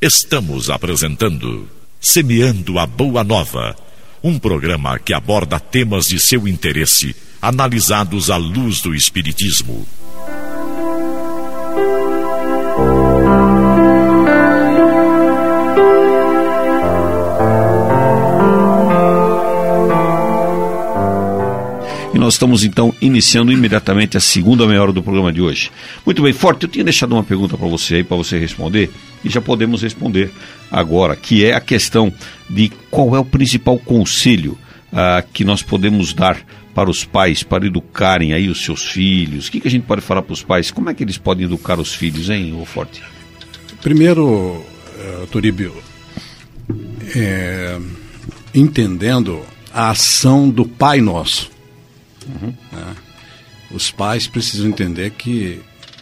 Estamos apresentando Semeando a Boa Nova, um programa que aborda temas de seu interesse, analisados à luz do Espiritismo. E nós estamos então iniciando imediatamente a segunda meia hora do programa de hoje. Muito bem, Forte, eu tinha deixado uma pergunta para você aí, para você responder, e já podemos responder agora, que é a questão de qual é o principal conselho que nós podemos dar para os pais, para educarem aí os seus filhos. O que a gente pode falar para os pais? Como é que eles podem educar os filhos, hein, ô Forte? Primeiro, Turíbio, entendendo a ação do Pai Nosso. Né? Os pais precisam entender que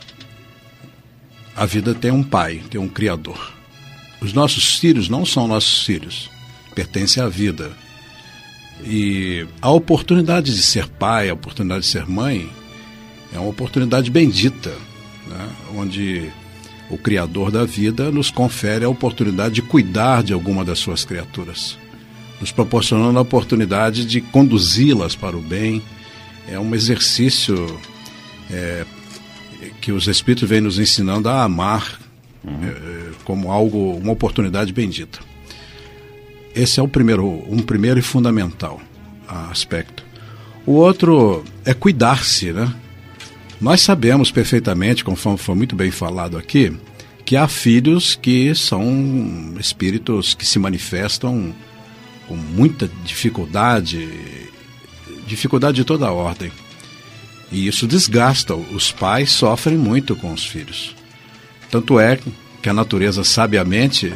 a vida tem um pai, tem um criador. Os nossos filhos não são nossos filhos, pertencem à vida. E a oportunidade de ser pai, a oportunidade de ser mãe, é uma oportunidade bendita, né? Onde o criador da vida nos confere a oportunidade de cuidar de alguma das suas criaturas, nos proporcionando a oportunidade de conduzi-las para o bem. É um exercício que os Espíritos vêm nos ensinando a amar como algo, uma oportunidade bendita. Esse é um primeiro e fundamental aspecto. O outro é cuidar-se, né? Nós sabemos perfeitamente, conforme foi muito bem falado aqui, que há filhos que são espíritos que se manifestam com muita dificuldade de toda a ordem. E isso desgasta. Os pais sofrem muito com os filhos. Tanto é que a natureza sabiamente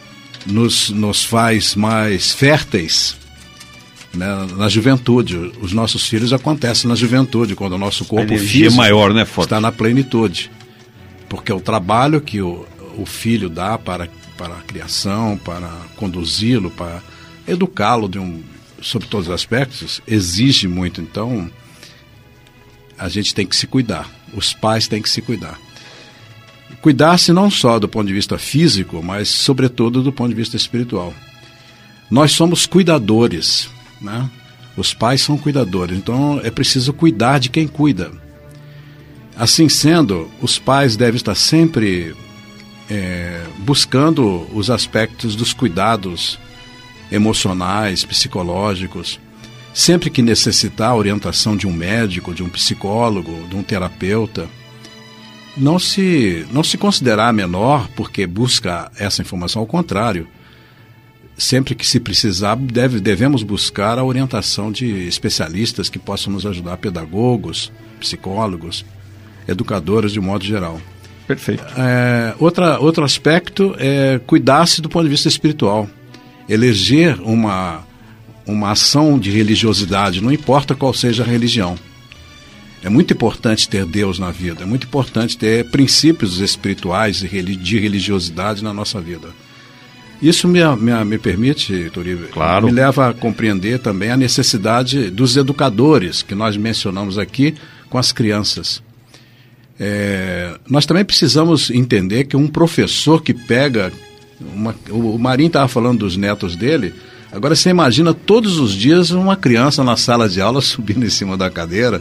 nos faz mais férteis, né, na juventude. Os nossos filhos acontecem na juventude, quando o nosso corpo físico maior, né, Forte? Está na plenitude. Porque o trabalho que o filho dá para a criação, para conduzi-lo, para educá-lo sobre todos os aspectos, exige muito. Então, a gente tem que se cuidar. Os pais têm que se cuidar. Cuidar-se não só do ponto de vista físico, mas, sobretudo, do ponto de vista espiritual. Nós somos cuidadores, né? Os pais são cuidadores, então é preciso cuidar de quem cuida. Assim sendo, os pais devem estar sempre buscando os aspectos dos cuidados emocionais, psicológicos. Sempre que necessitar a orientação de um médico, de um psicólogo, de um terapeuta, não se considerar menor porque busca essa informação. Ao contrário, sempre que se precisar, devemos buscar a orientação de especialistas que possam nos ajudar, pedagogos, psicólogos, educadores de modo geral. Perfeito. Outro aspecto é cuidar-se do ponto de vista espiritual. Eleger uma ação de religiosidade, não importa qual seja a religião. É muito importante ter Deus na vida, é muito importante ter princípios espirituais de religiosidade na nossa vida. Isso me permite, Turíbio, claro, me leva a compreender também a necessidade dos educadores, que nós mencionamos aqui, com as crianças. Nós também precisamos entender que um professor que pega... O Marinho estava falando dos netos dele. Agora você imagina todos os dias uma criança na sala de aula subindo em cima da cadeira,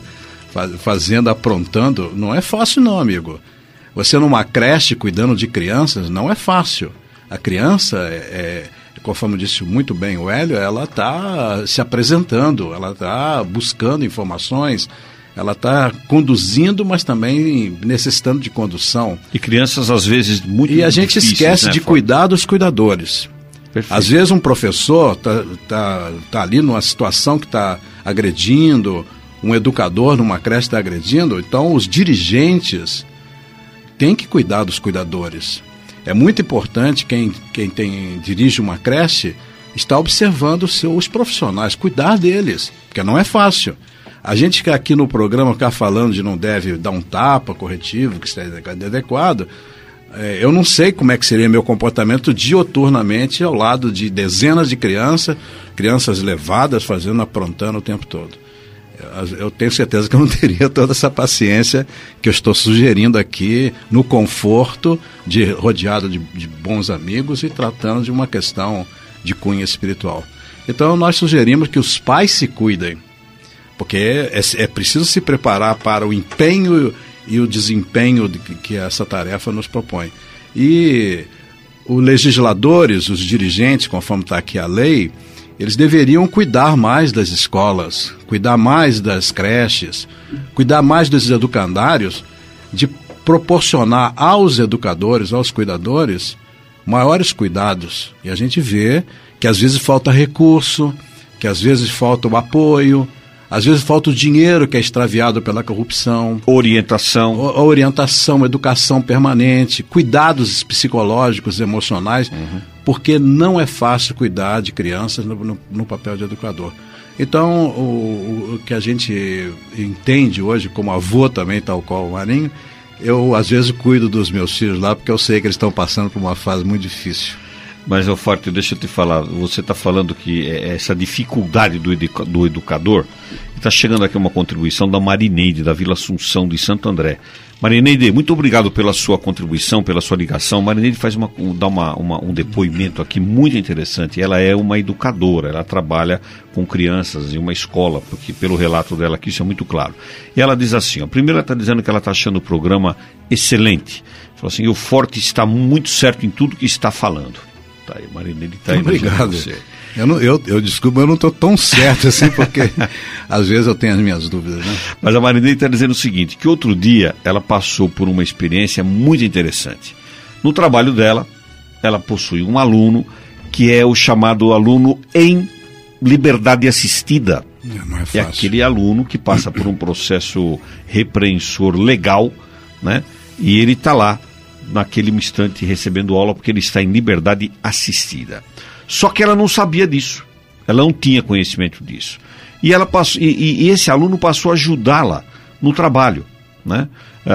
aprontando. Não é fácil não, amigo. Você numa creche cuidando de crianças, não é fácil. A criança, conforme disse muito bem o Hélio, ela está se apresentando, ela está buscando informações, ela está conduzindo, mas também necessitando de condução. E crianças, às vezes, muito difíceis. E a gente esquece, né, de cuidar dos cuidadores. Perfeito. Às vezes um professor tá ali numa situação que está agredindo, um educador numa creche está agredindo, então os dirigentes têm que cuidar dos cuidadores. É muito importante quem dirige uma creche estar observando os profissionais, cuidar deles, porque não é fácil. A gente que aqui no programa ficar falando de não deve dar um tapa corretivo, que seja adequado, eu não sei como é que seria meu comportamento dioturnamente ao lado de dezenas de crianças levadas, aprontando o tempo todo. Eu tenho certeza que eu não teria toda essa paciência que eu estou sugerindo aqui, no conforto, rodeado de bons amigos e tratando de uma questão de cunho espiritual. Então nós sugerimos que os pais se cuidem, porque é preciso se preparar para o empenho e o desempenho que essa tarefa nos propõe. E os legisladores, os dirigentes, conforme está aqui a lei, eles deveriam cuidar mais das escolas, cuidar mais das creches, cuidar mais dos educandários, de proporcionar aos educadores, aos cuidadores, maiores cuidados. E a gente vê que às vezes falta recurso, que às vezes falta o apoio, às vezes falta o dinheiro que é extraviado pela corrupção. Orientação, educação permanente, cuidados psicológicos, emocionais, porque não é fácil cuidar de crianças no papel de educador. Então, o que a gente entende hoje como avô também, tal qual o Marinho, eu às vezes cuido dos meus filhos lá, porque eu sei que eles estão passando por uma fase muito difícil. Mas, Forte, deixa eu te falar, você está falando que essa dificuldade do educador, está chegando aqui uma contribuição da Marineide, da Vila Assunção de Santo André. Marineide, muito obrigado pela sua contribuição, pela sua ligação. Marineide dá um depoimento aqui muito interessante. Ela é uma educadora, ela trabalha com crianças em uma escola, porque pelo relato dela aqui isso é muito claro. E ela diz assim, ó, primeiro ela está dizendo que ela está achando o programa excelente. Falou assim, o Forte está muito certo em tudo que está falando. Tá aí, Marineide está aí. Obrigado. Eu desculpa, eu não estou tão certo assim, porque às vezes eu tenho as minhas dúvidas, né? Mas a Marineide está dizendo o seguinte, que outro dia ela passou por uma experiência muito interessante. No trabalho dela, ela possui um aluno que é o chamado aluno em liberdade assistida. Não é fácil. É aquele aluno que passa por um processo repreensor legal, né? E ele está lá, naquele instante, recebendo aula, porque ele está em liberdade assistida. Só que ela não sabia disso, ela não tinha conhecimento disso. E ela passou, e esse aluno passou a ajudá-la no trabalho, né?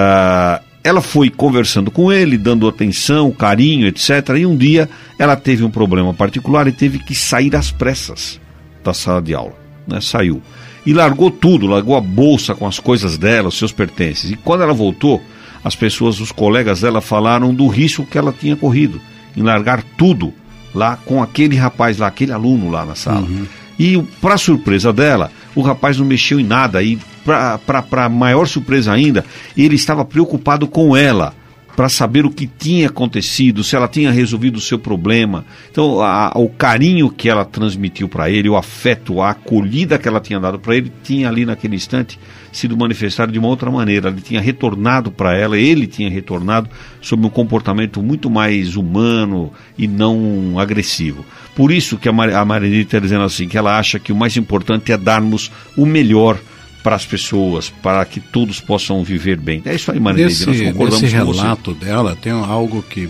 Ela foi conversando com ele, dando atenção, carinho, etc. E um dia ela teve um problema particular e teve que sair às pressas da sala de aula, né? Saiu. E largou tudo, largou a bolsa com as coisas dela, os seus pertences. E quando ela voltou, as pessoas, os colegas dela falaram do risco que ela tinha corrido em largar tudo lá com aquele rapaz lá, aquele aluno lá na sala. E para surpresa dela, o rapaz não mexeu em nada e para maior surpresa ainda, ele estava preocupado com ela, para saber o que tinha acontecido, se ela tinha resolvido o seu problema. Então, o carinho que ela transmitiu para ele, o afeto, a acolhida que ela tinha dado para ele, tinha ali naquele instante sido manifestado de uma outra maneira. Ele tinha retornado para ela, ele tinha retornado sob um comportamento muito mais humano e não agressivo. Por isso que a Marineide está dizendo assim, que ela acha que o mais importante é darmos o melhor para as pessoas, para que todos possam viver bem. É isso aí, Marineide, nós concordamos com você. Nesse relato dela tem algo que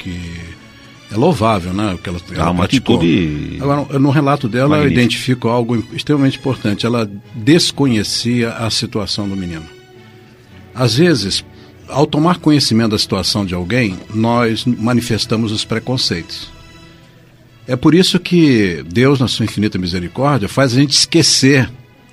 é louvável, né? Que ela uma atitude... Agora, no relato dela eu identifico algo extremamente importante. Ela desconhecia a situação do menino. Às vezes, ao tomar conhecimento da situação de alguém, nós manifestamos os preconceitos. É por isso que Deus, na sua infinita misericórdia, faz a gente esquecer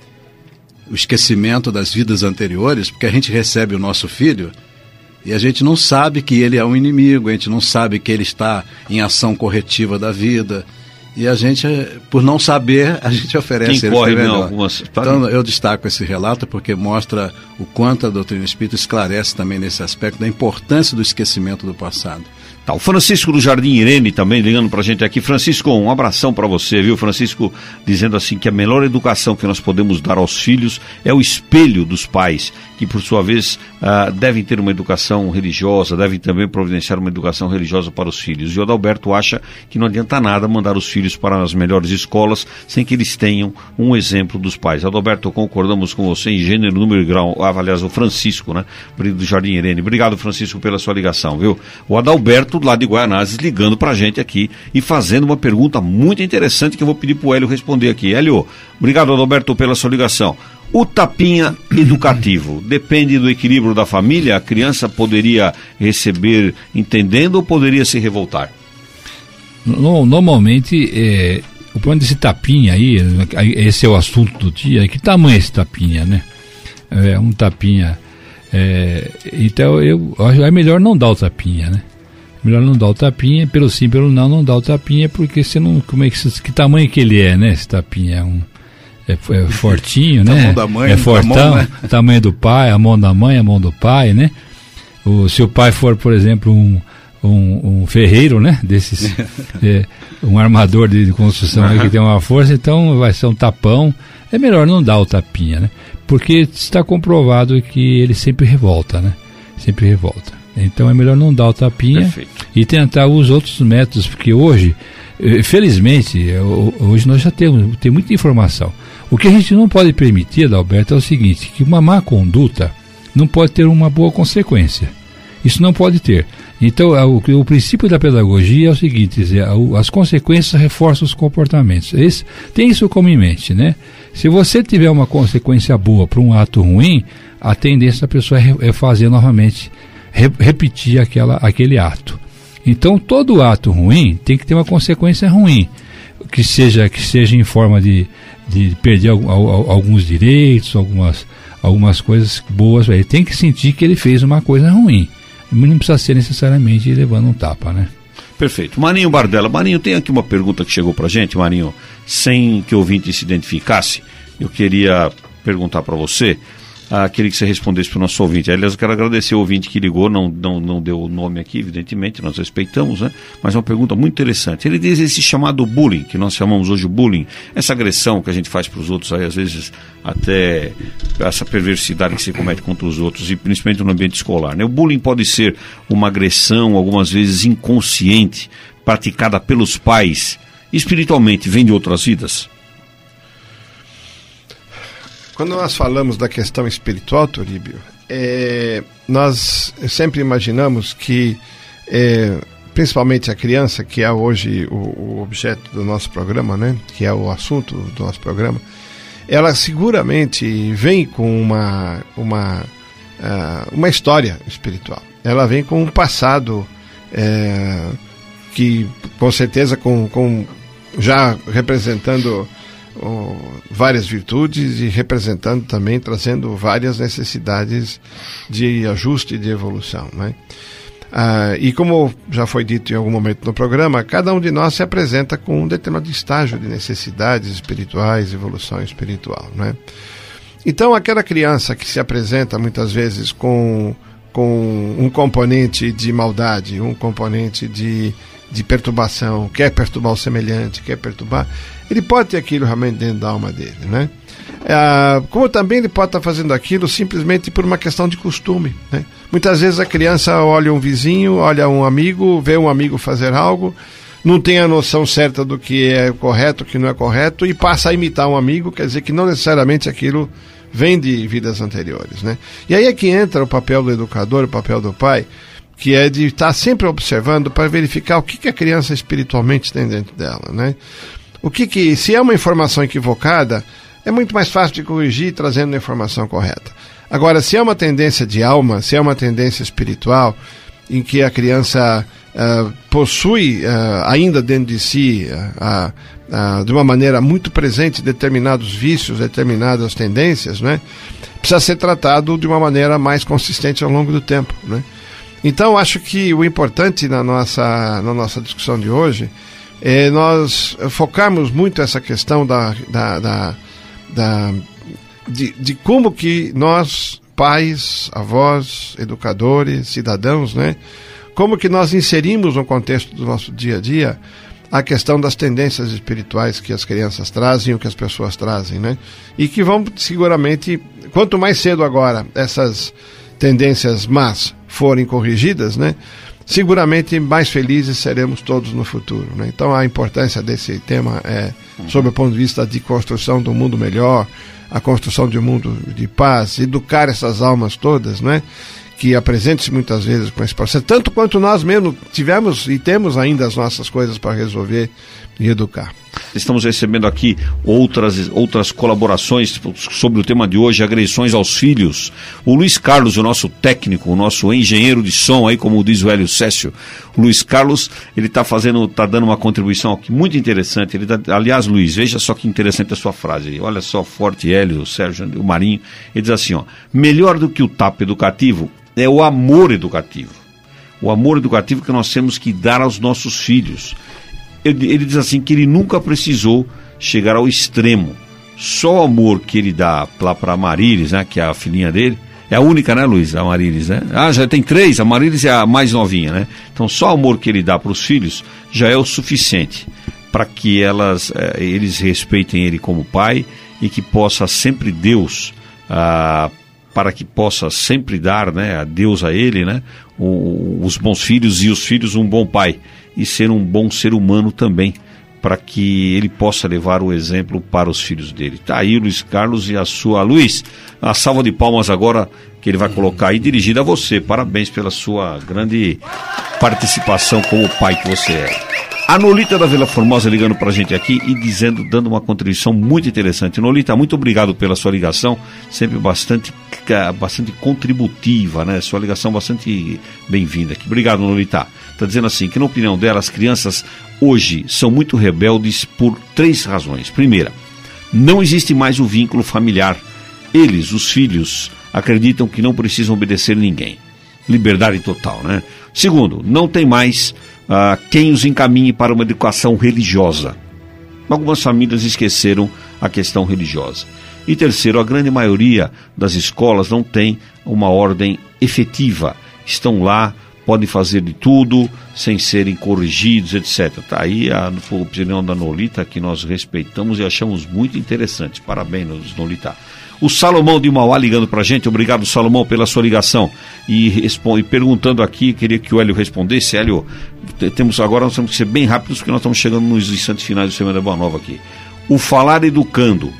o esquecimento das vidas anteriores, porque a gente recebe o nosso filho e a gente não sabe que ele é um inimigo, a gente não sabe que ele está em ação corretiva da vida, e a gente, por não saber, a gente oferece ele melhor. Então eu destaco esse relato porque mostra o quanto a doutrina espírita esclarece também nesse aspecto da importância do esquecimento do passado. Tá, o Francisco do Jardim Irene também ligando pra gente aqui. Francisco, um abração para você, viu? Francisco dizendo assim que a melhor educação que nós podemos dar aos filhos é o espelho dos pais, que por sua vez devem ter uma educação religiosa, devem também providenciar uma educação religiosa para os filhos. E o Adalberto acha que não adianta nada mandar os filhos para as melhores escolas sem que eles tenham um exemplo dos pais. Adalberto, concordamos com você em gênero, número e grau. Aliás, o Francisco, né? Do Jardim Irene. Obrigado, Francisco, pela sua ligação, viu? O Adalberto, lá de Guaianazes, ligando pra gente aqui e fazendo uma pergunta muito interessante que eu vou pedir pro Hélio responder aqui. Hélio, obrigado, Adalberto, pela sua ligação. O tapinha educativo depende do equilíbrio da família? A criança poderia receber entendendo ou poderia se revoltar? Normalmente, o problema desse tapinha aí, esse é o assunto do dia, que tamanho é esse tapinha, né? É um tapinha, então eu acho é melhor não dar o tapinha, né? Melhor não dar o tapinha, pelo sim, pelo não dar o tapinha, porque você não, que tamanho que ele é, né? Esse tapinha é fortinho, né? Tamanho da mãe, é fortão, mão, né? Tamanho do pai, a mão da mãe, a mão do pai, né? Se o pai for, por exemplo, um ferreiro, né? Desses, um armador de construção aí que tem uma força, então vai ser um tapão. É melhor não dar o tapinha, né? Porque está comprovado que ele sempre revolta, né? Sempre revolta. Então é melhor não dar o tapinha. Perfeito. E tentar os outros métodos, porque hoje, felizmente, hoje nós já temos muita informação. O que a gente não pode permitir, Adalberto, é o seguinte, que uma má conduta não pode ter uma boa consequência. Isso não pode ter. Então, o princípio da pedagogia é o seguinte, as consequências reforçam os comportamentos. Tem isso como em mente, né? Se você tiver uma consequência boa para um ato ruim, a tendência da pessoa é fazer novamente, repetir aquele ato. Então, todo ato ruim tem que ter uma consequência ruim, que seja em forma de perder alguns direitos, algumas coisas boas. Ele tem que sentir que ele fez uma coisa ruim. Não precisa ser necessariamente levando um tapa, né? Perfeito. Marinho Bardella. Marinho, tem aqui uma pergunta que chegou pra gente, Marinho, sem que o ouvinte se identificasse. Eu queria perguntar para você, queria que você respondesse para o nosso ouvinte. Aliás, eu quero agradecer o ouvinte que ligou, não deu o nome aqui, evidentemente, nós respeitamos, né? Mas é uma pergunta muito interessante. Ele diz esse chamado bullying, que nós chamamos hoje de bullying, essa agressão que a gente faz para os outros, aí, às vezes até essa perversidade que se comete contra os outros, e principalmente no ambiente escolar, né? O bullying pode ser uma agressão, algumas vezes inconsciente, praticada pelos pais, espiritualmente, vem de outras vidas? Quando nós falamos da questão espiritual, Toribio, nós sempre imaginamos que, principalmente a criança, que é hoje o objeto do nosso programa, né, que é o assunto do nosso programa, ela seguramente vem com uma história espiritual. Ela vem com um passado que, com certeza, já representando várias virtudes e representando também, trazendo várias necessidades de ajuste e de evolução, né? E como já foi dito em algum momento no programa, cada um de nós se apresenta com um determinado estágio de necessidades espirituais, evolução espiritual, né? Então aquela criança que se apresenta muitas vezes com um componente de maldade, um componente de perturbação, quer perturbar o semelhante, quer perturbar, ele pode ter aquilo realmente dentro da alma dele, né? Como também ele pode estar fazendo aquilo simplesmente por uma questão de costume, né? Muitas vezes a criança olha um vizinho, olha um amigo, vê um amigo fazer algo, não tem a noção certa do que é correto, o que não é correto, e passa a imitar um amigo, quer dizer que não necessariamente aquilo vem de vidas anteriores, né? E aí é que entra o papel do educador, o papel do pai, que é de estar sempre observando para verificar o que a criança espiritualmente tem dentro dela, né? Se é uma informação equivocada, é muito mais fácil de corrigir trazendo a informação correta. Agora, se é uma tendência de alma, se é uma tendência espiritual, em que a criança possui ainda dentro de si, de uma maneira muito presente, determinados vícios, determinadas tendências, né? Precisa ser tratado de uma maneira mais consistente ao longo do tempo, né? Então, acho que o importante na nossa discussão de hoje é nós focarmos muito essa questão de como que nós, pais, avós, educadores, cidadãos, né, como que nós inserimos no contexto do nosso dia a dia a questão das tendências espirituais que as crianças trazem, o que as pessoas trazem, né, e que vão seguramente, quanto mais cedo agora essas tendências más forem corrigidas, né, seguramente mais felizes seremos todos no futuro, né? Então a importância desse tema é, sob o ponto de vista de construção do mundo melhor, a construção de um mundo de paz, educar essas almas todas, né, que apresentem-se muitas vezes com esse processo, tanto quanto nós mesmos tivemos e temos ainda as nossas coisas para resolver e educar. Estamos recebendo aqui outras colaborações sobre o tema de hoje, agressões aos filhos. O Luiz Carlos, o nosso técnico, o nosso engenheiro de som, aí como diz o Hélio Cécio, o Luiz Carlos, ele está dando uma contribuição aqui muito interessante. Aliás, Luiz, veja só que interessante a sua frase. Olha só, Forte, Hélio, Sérgio, o Marinho. Ele diz assim, ó: melhor do que o tapa educativo é o amor educativo. O amor educativo que nós temos que dar aos nossos filhos. Ele diz assim que ele nunca precisou chegar ao extremo. Só o amor que ele dá lá para a Marilis, né, que é a filhinha dele, é a única, né, Luiz, a Marilis, né? Já tem 3, a Marilis é a mais novinha, né? Então só o amor que ele dá para os filhos já é o suficiente para que eles respeitem ele como pai e que possa sempre Deus, para que possa sempre dar, né, a Deus a ele, né, os bons filhos e os filhos um bom pai. E ser um bom ser humano também, para que ele possa levar o exemplo para os filhos dele. Está aí o Luiz Carlos e a sua... Luiz, a salva de palmas agora que ele vai colocar aí, dirigida a você. Parabéns pela sua grande participação como pai que você é. A Nolita da Vila Formosa ligando para a gente aqui e dando uma contribuição muito interessante. Nolita, muito obrigado pela sua ligação, sempre bastante contributiva, né? Sua ligação bastante bem-vinda aqui. Obrigado, Nolita. Está dizendo assim, que na opinião dela, as crianças hoje são muito rebeldes por 3 razões. Primeira, não existe mais o vínculo familiar. Eles, os filhos, acreditam que não precisam obedecer ninguém. Liberdade total, né? Segundo, não tem mais quem os encaminhe para uma educação religiosa. Algumas famílias esqueceram a questão religiosa. E terceiro, a grande maioria das escolas não tem uma ordem efetiva. Estão lá, podem fazer de tudo, sem serem corrigidos, etc. Está aí a opinião da Nolita, que nós respeitamos e achamos muito interessante. Parabéns, Nolita. O Salomão de Mauá ligando para a gente. Obrigado, Salomão, pela sua ligação. E perguntando aqui, queria que o Hélio respondesse. Hélio, nós temos que ser bem rápidos, porque nós estamos chegando nos instantes finais do Semana Boa Nova aqui. O falar educando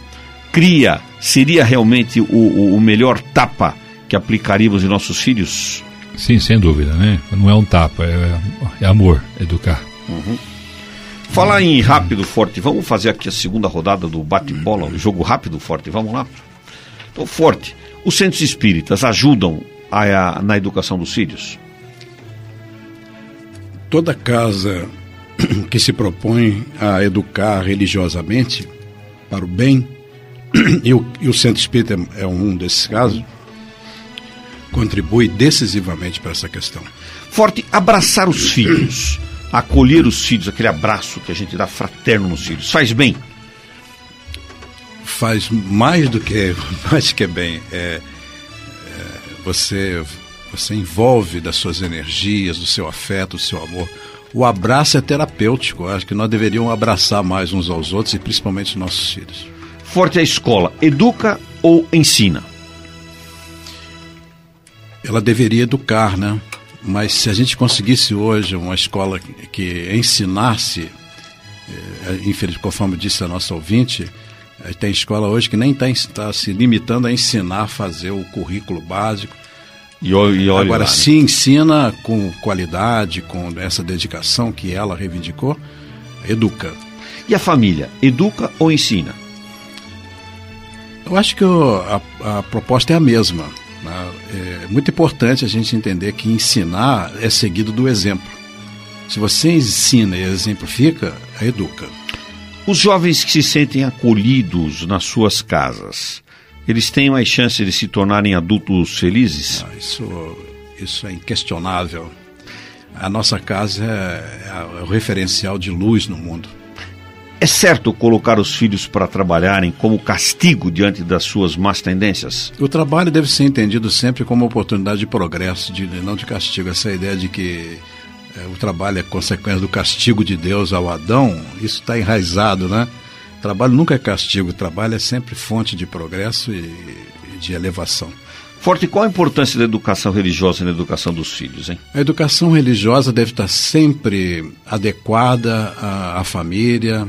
seria realmente o melhor tapa que aplicaríamos em nossos filhos? Sim, sem dúvida, né? Não é um tapa, é amor, educar. Uhum. Falar em rápido, Forte, vamos fazer aqui a segunda rodada do bate-bola, o jogo rápido, Forte, vamos lá? Então, Forte, os centros espíritas ajudam na educação dos filhos? Toda casa que se propõe a educar religiosamente para o bem, e o centro espírita é um desses casos, contribui decisivamente para essa questão. Forte, abraçar os filhos, acolher os filhos, aquele abraço que a gente dá fraterno nos filhos, faz bem? Faz mais do que bem. Você envolve das suas energias, do seu afeto, do seu amor. O abraço é terapêutico. Acho que nós deveríamos abraçar mais uns aos outros e principalmente nossos filhos. Forte, a escola educa ou ensina? Ela deveria educar, né? Mas se a gente conseguisse hoje uma escola que ensinasse, infelizmente, conforme disse a nossa ouvinte, tem escola hoje que nem está se limitando a ensinar a fazer o currículo básico. E olha agora, lá, se ensina com qualidade, com essa dedicação que ela reivindicou, educa. E a família, educa ou ensina? Eu acho que a proposta é a mesma. É muito importante a gente entender que ensinar é seguido do exemplo. Se você ensina e exemplifica, educa. Os jovens que se sentem acolhidos nas suas casas, eles têm mais chance de se tornarem adultos felizes? Isso é inquestionável. A nossa casa é o referencial de luz no mundo. É certo colocar os filhos para trabalharem como castigo diante das suas más tendências? O trabalho deve ser entendido sempre como uma oportunidade de progresso, não de castigo. Essa ideia de que o trabalho é consequência do castigo de Deus ao Adão, isso está enraizado, né? O trabalho nunca é castigo, o trabalho é sempre fonte de progresso e de elevação. Forte, qual a importância da educação religiosa na educação dos filhos, hein? A educação religiosa deve estar sempre adequada à família,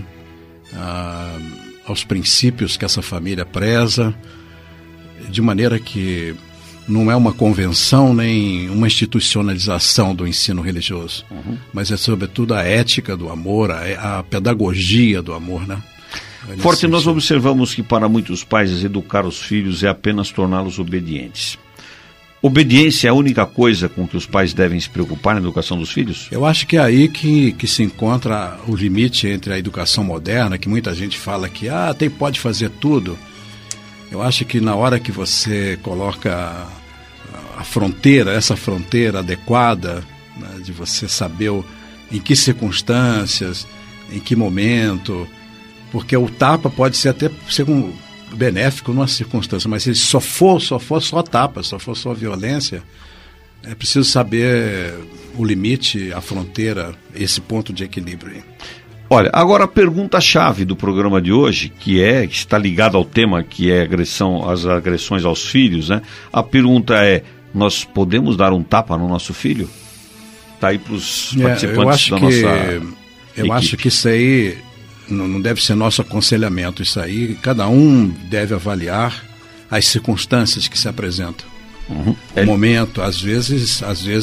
aos princípios que essa família preza, de maneira que não é uma convenção nem uma institucionalização do ensino religioso, mas é sobretudo a ética do amor, a pedagogia do amor, né? Forte, nós observamos que para muitos pais educar os filhos é apenas torná-los obedientes. Obediência é a única coisa com que os pais devem se preocupar na educação dos filhos? Eu acho que é aí que se encontra o limite entre a educação moderna, que muita gente fala que pode fazer tudo. Eu acho que na hora que você coloca a fronteira, essa fronteira adequada, né, de você saber em que circunstâncias, em que momento, porque o tapa pode ser até benéfico numa circunstância, mas se só for tapa, só for só violência, é preciso saber o limite, a fronteira, esse ponto de equilíbrio aí. Olha, agora a pergunta-chave do programa de hoje, que está ligada ao tema, que é as agressões aos filhos, né? A pergunta é, nós podemos dar um tapa no nosso filho? Está aí para os participantes da nossa equipe. Eu acho que isso aí não deve ser nosso aconselhamento. Isso aí, cada um deve avaliar as circunstâncias que se apresentam. O momento, às vezes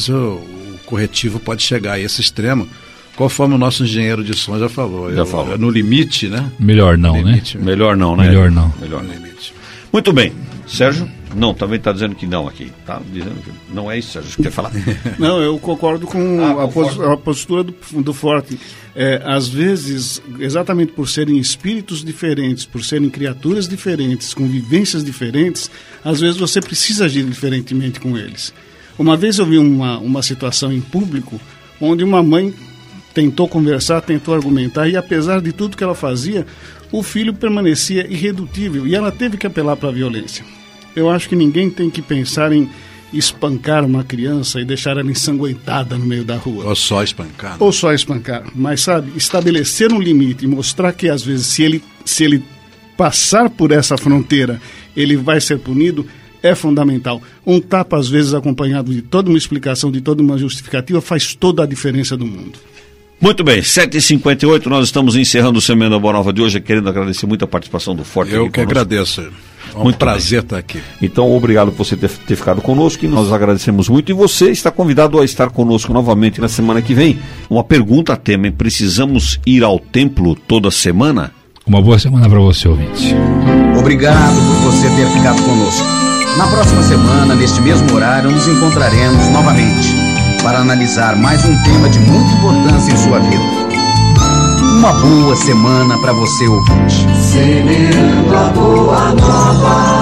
o corretivo pode chegar a esse extremo, conforme o nosso engenheiro de som já falou. No limite, né? Melhor não, limite, né? Melhor não, né? Melhor não. Melhor no limite. Muito bem. Sérgio? Não, também está dizendo que não aqui. Está dizendo que não é isso, Sérgio. Quer falar? Não, eu concordo com a postura do Forte. Às vezes, exatamente por serem espíritos diferentes, por serem criaturas diferentes, com vivências diferentes, às vezes você precisa agir diferentemente com eles. Uma vez eu vi uma situação em público onde uma mãe tentou conversar, tentou argumentar, e apesar de tudo que ela fazia, o filho permanecia irredutível e ela teve que apelar para a violência. Eu acho que ninguém tem que pensar em espancar uma criança e deixar ela ensanguentada no meio da rua. Ou só espancar. Ou só espancar. Mas, sabe, estabelecer um limite e mostrar que, às vezes, se ele passar por essa fronteira, ele vai ser punido, é fundamental. Um tapa, às vezes, acompanhado de toda uma explicação, de toda uma justificativa, faz toda a diferença do mundo. Muito bem, 7h58, nós estamos encerrando o Semana Boa Nova de hoje, querendo agradecer muito a participação do Forte. Eu que agradeço. É um prazer estar aqui. Então, obrigado por você ter ficado conosco, e nós agradecemos muito. E você está convidado a estar conosco novamente na semana que vem. Uma pergunta a tema, hein? Precisamos ir ao templo toda semana? Uma boa semana para você, ouvinte. Obrigado por você ter ficado conosco. Na próxima semana, neste mesmo horário, nos encontraremos novamente para analisar mais um tema de muita importância em sua vida. Uma boa semana para você, ouvinte. Semeando a boa nova.